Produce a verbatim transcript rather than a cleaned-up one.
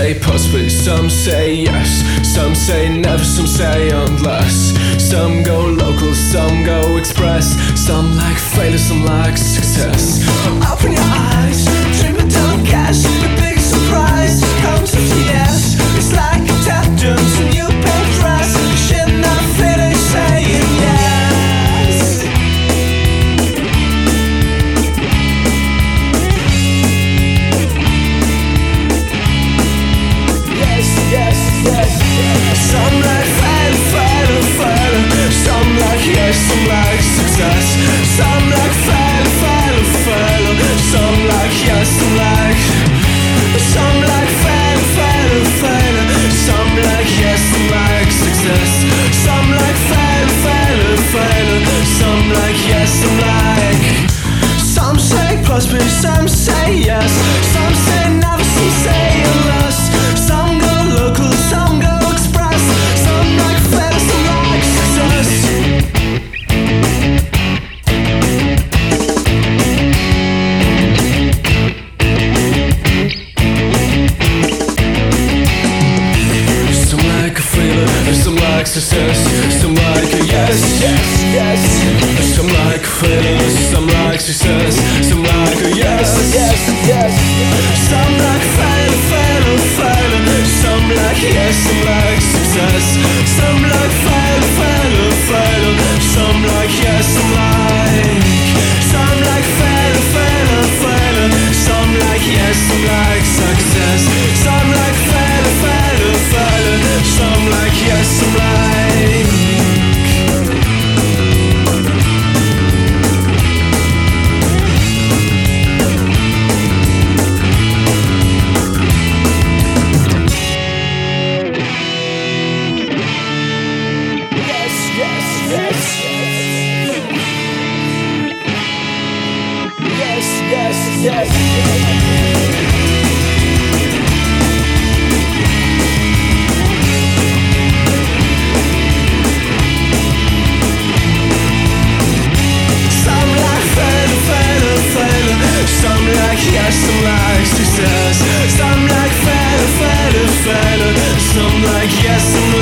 say possibly, some say yes, some say never, some say unless. Some go local, some go express, some like failure, some like success. Open your eyes, dream but don't guess. The big surprise comes with the yes. It's like a tap dance and you pay dress. Shit not finish saying yes. Yes, yes, yes, yes. Some like failure, failure, failure. Some like yes, some like success. Some like failure, failure, failure. Some like yes, some like. Some like failure, failure, failure. Some like yes, some like success. Some like failure, failure, failure. Some like yes, some like. Some say possibly, some say yes. Some say never, some say unless. Some go local, some go express. Some like failure, some like success. Some like success, some like a yes, yes, yes. Some like failure, some like success, some like a yes, yes, yes. Some like failure, failure, failure. Some like yes, some like success. Some like failure, failure, failure. Some like yes, some like. Some like failure, failure, failure. Some like yes, some like success. Some like failure, failure, failure. Some like yes, some like. Yes, yes, yes. Yes, yes, yes. Some like yes, some like success. Some like failure, failure, failure. Some like yes, some